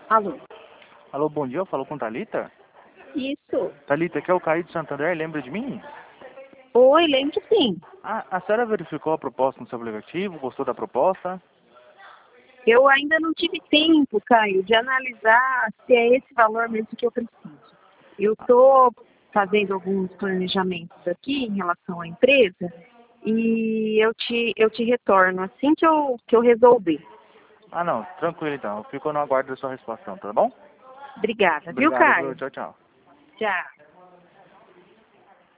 Alô? Alô, bom dia, eu falo com Thalita? Isso. Thalita, aqui é o Caio de Santander, lembra de mim? Oi, lembro sim. A senhora verificou a proposta no seu aplicativo, gostou da proposta? Eu ainda não tive tempo, Caio, de analisar se é esse valor mesmo que eu preciso. Eu estou fazendo alguns planejamentos aqui em relação à empresa e eu te retorno assim que eu resolver. Ah, não, tranquilo então, eu fico no aguardo da sua resposta, tá bom? Obrigada, viu, Obrigado, viu? Caio? Tchau, tchau. Tchau.